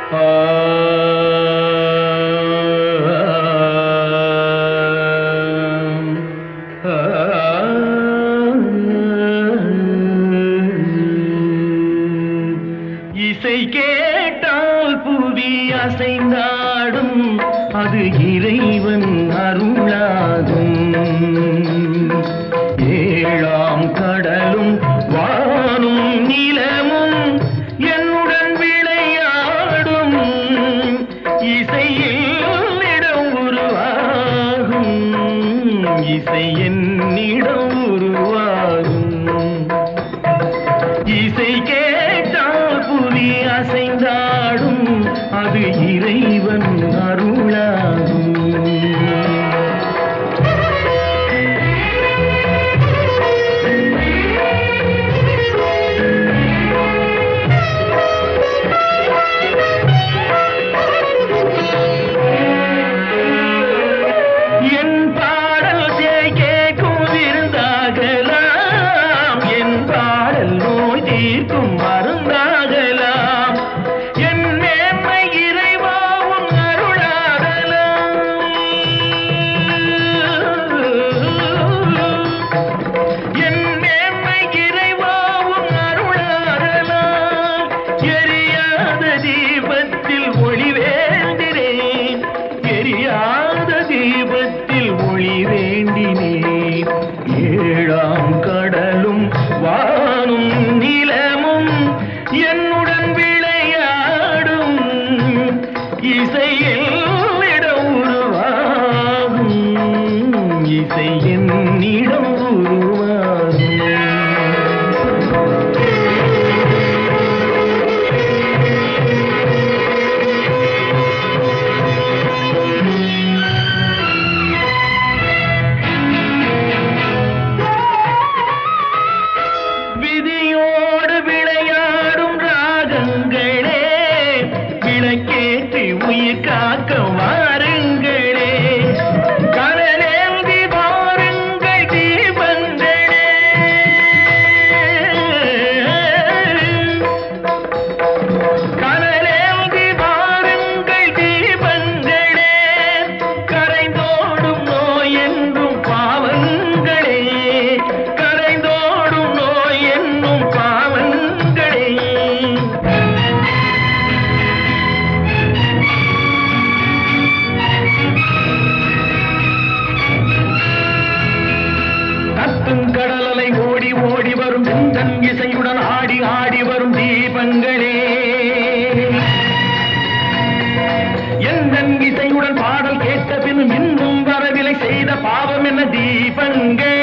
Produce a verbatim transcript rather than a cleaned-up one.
இசை கேட்டால் புவி அசைந்தாடும், அது இறைவன் அருளாகும். ஏழாம் கடலும் வானும் நிலமும் என்னுடன் விளையாடும். இசையில் இடம் உருவாகும், இசை என்னிடம் உருவாகும். இசை கேட்டால் புவி அசைந்தாடும், அது இறைவன் அருளாகும். என் பாடல் கேட்கும் விருந்தாகலாம், என் பாடல் நோய் தீர்க்கும் மருந்தாகலாம். என் மேன்மை இறைவாவும் அருளாகலாம். என் மேன்மை இறைவாவும் அருளாகலாம். எரியாத தீபத்தில் ஒளி வேண்டினேன், எரியாத தீபத்தில் ஒளி வேண்டினேன். ஏழாம் கடலும் வானும் நிலமும் என்னுடன் விளையாடும். இசையில் இடம் உருவாகும், இசை என்னிடம் உருவாகும். விதியோடு விளையாடும் ராகங்களே, விளக்கேற்றி உயிர் காக்க வாருங்களே. கடலேந்தி வாருங்கள் தீபங்களே. கடலேந்தி வாருங்கள் தீபங்களே. கரைந்தோடும் நோய் என்றும் பாவங்களே, கரைந்தோடும் நோய் என்னும் பாவங்களே. கத்தும் கடலலை ஓடி ஓடி வரும் செந்தன் இசையுடன் ஆடி ஆடி வரும் தீபங்களே. எந்தன் இசையுடன் பாடல் கேட்ட பின் இன்னும் வரவில்லை, செய்த பாவம் என்ன தீபங்களே.